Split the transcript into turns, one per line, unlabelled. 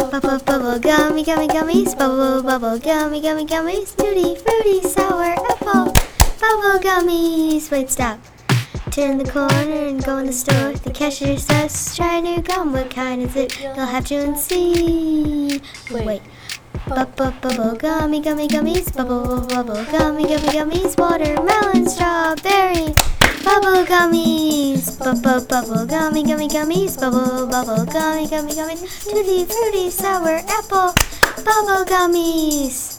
Bubble bubble gummy gummy gummies. Bubble bubble gummy gummy gummies. Tutti fruity sour apple. Bubble gummies. Wait, stop. Turn the corner and go in the store. The cashier says, try new gum. What kind is it? You'll have to see. Wait. Bubble gummy gummy gummies. Bubble bubble gummy gummy gummies. Watermelon, strawberry. Bubble gummies. Bubble gummy gummy gummies. Bubble gummy gummy gummies. Tutti fruity sour apple. Bubble gummies.